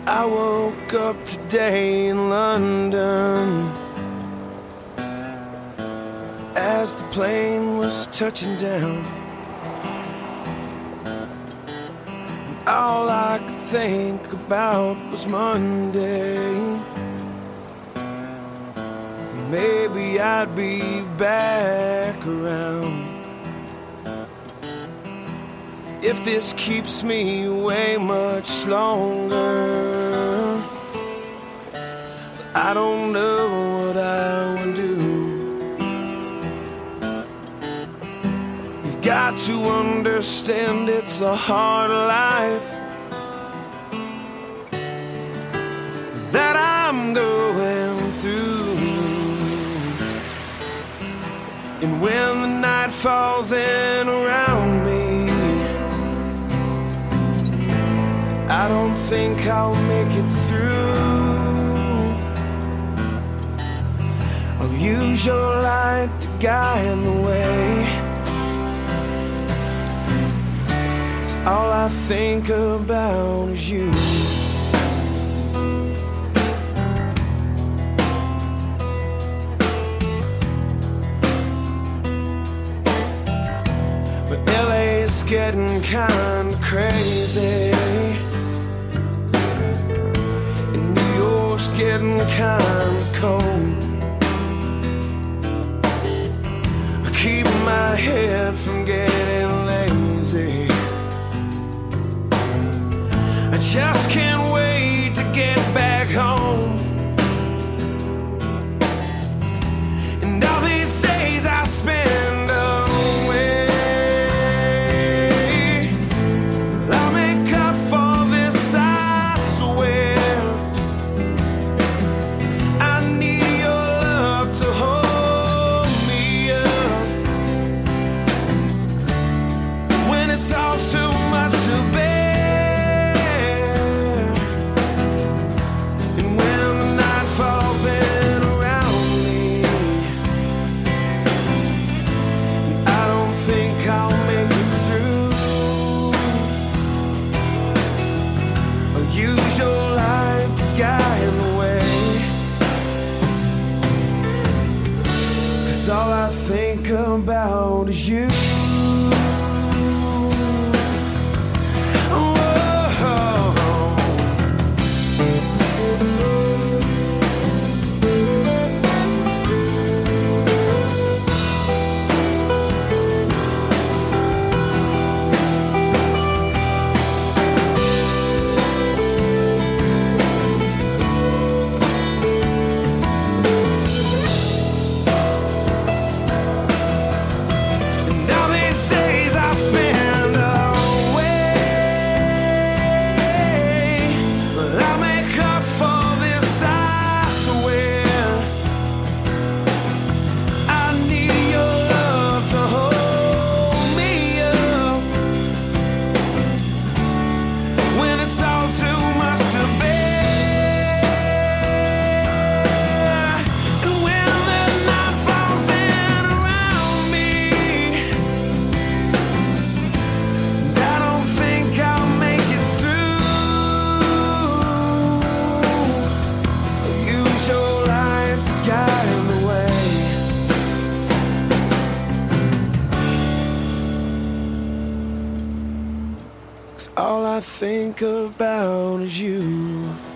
I woke up today in London as the plane was touching down. And all I could think about was Monday. Maybe I'd be back around. If this keeps me away much longer, I don't know what I will do. You've got to understand it's a hard life that I'm going through. And when the night falls in around me, I don't think I'll make it through. I'll use your light to guide the way, 'cause all I think about is you. But LA's getting kinda crazy, getting kinda cold. I keep my head from getting lazy. I just can't wait to get back home. And all these days I spend away, I'll make up for this, I swear. Use your light to guide the way, 'cause all I think about is you. All I think about is you.